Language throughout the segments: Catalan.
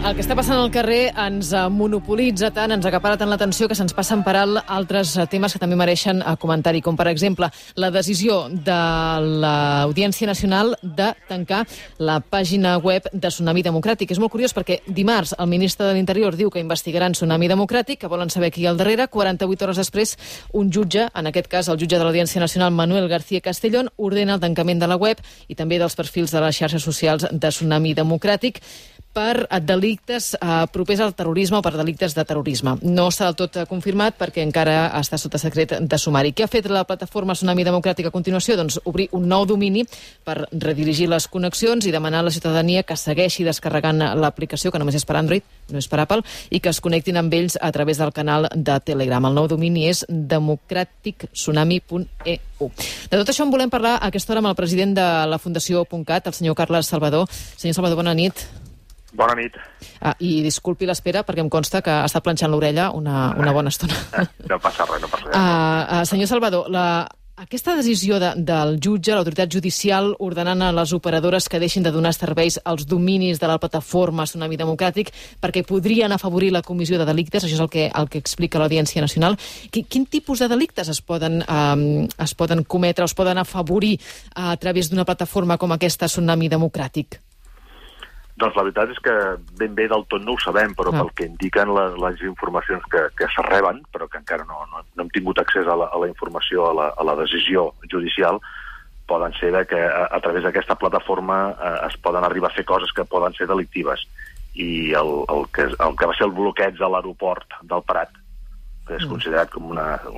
El que està passant al carrer ens monopolitza tant, ens acapara tant l'atenció que se'ns passen per alt altres temes que també mereixen comentari, com per exemple la decisió de l'Audiència Nacional de tancar la pàgina web de Tsunami Democràtic. És molt curiós perquè dimarts el ministre de l'Interior diu que investigaran Tsunami Democràtic, que volen saber qui hi ha al darrere. 48 hores després, un jutge, en aquest cas el jutge de l'Audiència Nacional, Manuel García Castellón, ordena el tancament de la web i també dels perfils de les xarxes socials de Tsunami Democràtic per delictes propers al terrorisme o per delictes de terrorisme. No està del tot confirmat perquè encara està sota secret de sumari. Què ha fet la plataforma Tsunami Democràtica a continuació? Doncs obrir un nou domini per redirigir les connexions i demanar a la ciutadania que segueixi descarregant l'aplicació, que només és per Android, no és per Apple, i que es connectin amb ells a través del canal de Telegram. El nou domini és democratictsunami.eu. De tot això en volem parlar a aquesta hora amb el president de la Fundació .cat, el senyor Carles Salvador. Senyor Salvador, bona nit. Bona nit. I disculpi l'espera, perquè em consta que ha estat planxant l'orella una bona estona. No passa res, no passa res. Senyor Salvador, aquesta decisió del jutge, l'autoritat judicial, ordenant a les operadores que deixin de donar serveis als dominis de la plataforma Tsunami Democràtic perquè podrien afavorir la comissió de delictes, això és el que explica l'Audiència Nacional. Quin tipus de delictes es poden cometre o es poden afavorir a través d'una plataforma com aquesta Tsunami Democràtic? Doncs la veritat és que ben bé del tot no ho sabem, però pel que indiquen les informacions que se reben, però que encara no hem tingut accés a la informació, a la decisió judicial, poden ser que a través d'aquesta plataforma es poden arribar a fer coses que poden ser delictives. I el que va ser el bloqueig a l'aeroport del Prat, que és considerat com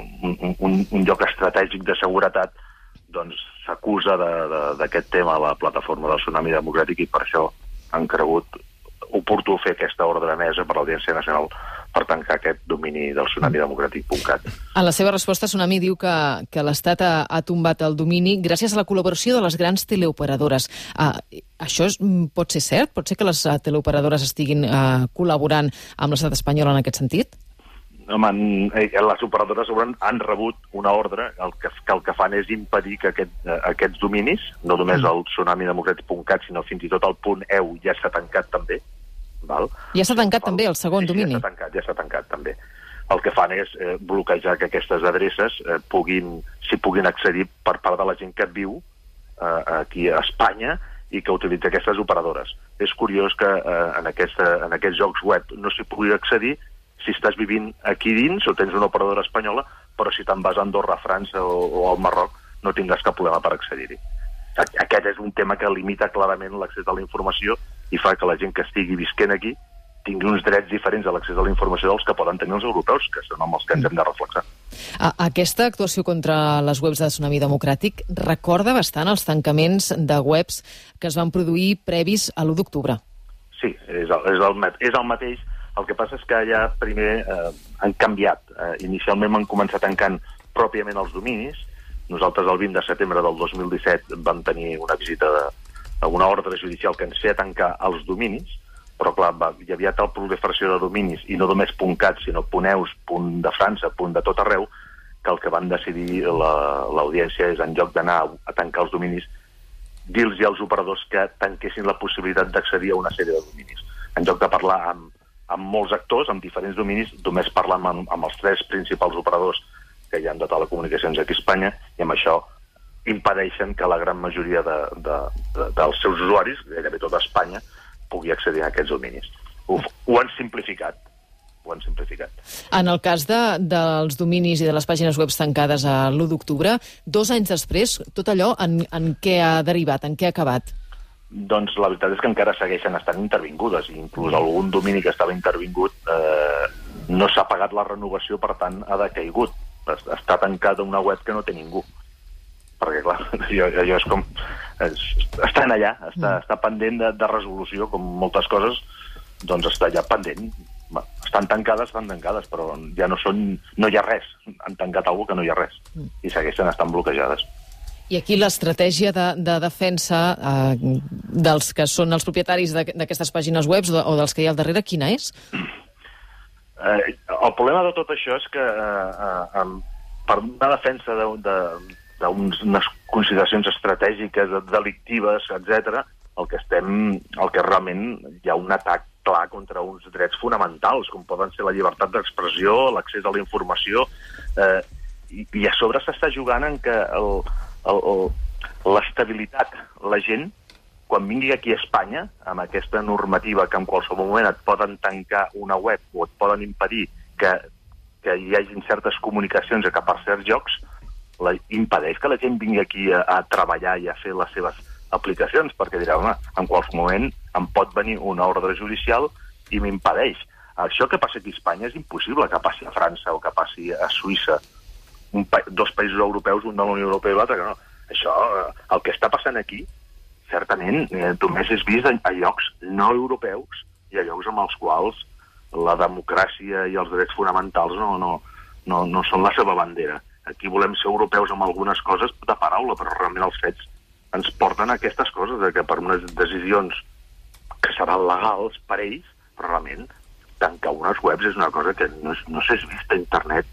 un lloc estratègic de seguretat, doncs s'acusa d'aquest tema a la plataforma del Tsunami Democràtic i per això han cregut oportú fer aquesta ordre emesa per l'Audiència Nacional per tancar aquest domini del tsunamidemocràtic.cat. En la seva resposta, Tsunami diu que l'Estat ha tombat el domini gràcies a la col·laboració de les grans teleoperadores. Això pot ser cert? Pot ser que les teleoperadores estiguin col·laborant amb l'Estat espanyol en aquest sentit? Home, les operadores han rebut una ordre que el que fan és impedir que aquests dominis, no només el tsunamidemocràtic.cat, sinó fins i tot el .eu ja s'ha tancat també. Val? Ja s'ha tancat també el segon domini? Ja s'ha tancat també. El que fan és bloquejar que aquestes adreces s'hi puguin accedir per part de la gent que viu aquí a Espanya i que utilitza aquestes operadores. És curiós que en aquests jocs web no s'hi pugui accedir si estàs vivint aquí dins o tens una operadora espanyola, però si te'n vas a Andorra, a França o al Marroc no tindràs cap problema per accedir-hi. Aquest és un tema que limita clarament l'accés a la informació i fa que la gent que estigui visquent aquí tingui uns drets diferents a l'accés a la informació dels que poden tenir els europeus, que són amb els que ens hem de reflexar. Aquesta actuació contra les webs de Tsunami Democràtic recorda bastant els tancaments de webs que es van produir previs a l'1 d'octubre. Sí, és el mateix. El que passa és que ja primer han canviat. Inicialment van començar tancant pròpiament els dominis. Nosaltres el 20 de setembre del 2017 vam tenir una visita una ordre judicial que ens feia tancar els dominis, però clar, hi havia tal proliferació de dominis, i no només .cat, sinó .eus, .de França, .de tot arreu, que el que van decidir l'audiència és, en lloc d'anar a tancar els dominis, dir-los als operadors que tanquessin la possibilitat d'accedir a una sèrie de dominis. En lloc de parlar amb molts actors, amb diferents dominis, només parlant amb els 3 principals operadors que hi ha de telecomunicacions aquí a Espanya, i amb això impedeixen que la gran majoria dels seus usuaris, gairebé tota Espanya, pugui accedir a aquests dominis. Ho han simplificat. En el cas dels dominis i de les pàgines web tancades a l'1 d'octubre, 2 anys després, tot allò en què ha derivat, en què ha acabat? Doncs la veritat és que encara segueixen estant intervingudes, i inclús algun domini que estava intervingut no s'ha pagat la renovació, per tant ha decaigut. Està tancada una web que no té ningú. Perquè clar, allò és com... Estan allà, està pendent de resolució, com moltes coses, doncs està allà pendent. Estan tancades, però ja no hi ha res. Han tancat alguna que no hi ha res. I segueixen estant bloquejades. I aquí l'estratègia de defensa dels que són els propietaris d'aquestes pàgines web o dels que hi ha al darrere, quina és? El problema de tot això és que per una defensa d'unes consideracions estratègiques, delictives, etc., el que realment hi ha un atac clar contra uns drets fonamentals, com poden ser la llibertat d'expressió, l'accés a la informació, i a sobre s'està jugant en que l'estabilitat, la gent, quan vingui aquí a Espanya, amb aquesta normativa que en qualsevol moment et poden tancar una web o et poden impedir que hi hagin certes comunicacions cap a certs llocs, impedeix que la gent vingui aquí a treballar i a fer les seves aplicacions, perquè dirà, home, en qualsevol moment em pot venir una ordre judicial i m'impedeix. Això que passa aquí a Espanya és impossible que passi a França o que passi a Suïssa. Dos països europeus, un de la Unió Europea i l'altre que no. Això, el que està passant aquí, certament, només és vist a llocs no europeus i a llocs amb els quals la democràcia i els drets fonamentals no són la seva bandera. Aquí volem ser europeus amb algunes coses de paraula, però realment els fets ens porten a aquestes coses, que per unes decisions que seran legals per ells, però realment tancar unes webs és una cosa que no s'és vist a internet.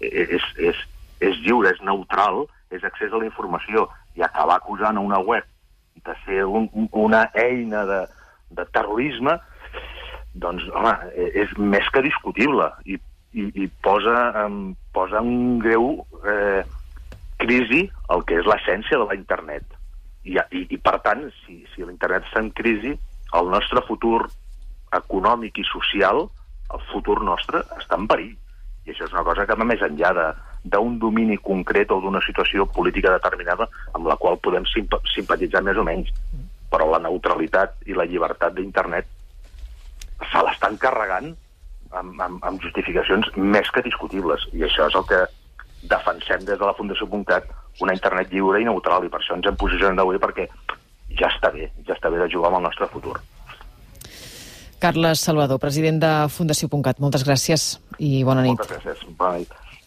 És lliure, és neutral, és accés a la informació, i acabar acusant a una web de ser una eina de terrorisme, doncs, home, és més que discutible i posa en greu crisi el que és l'essència de la internet. I per tant, si l'internet està en crisi, el nostre futur econòmic i social, el futur nostre, està en perill. I això és una cosa que va més enllà d'un domini concret o d'una situació política determinada amb la qual podem simpatitzar més o menys. Però la neutralitat i la llibertat d'internet se l'estan carregant amb justificacions més que discutibles. I això és el que defensem des de la Fundació.cat, una internet lliure i neutral, i per això ens hem posicionat avui, perquè ja està bé de jugar amb el nostre futur. Carles Salvador, president de Fundació.cat, moltes gràcies i bona nit. Moltes gràcies. Bona nit.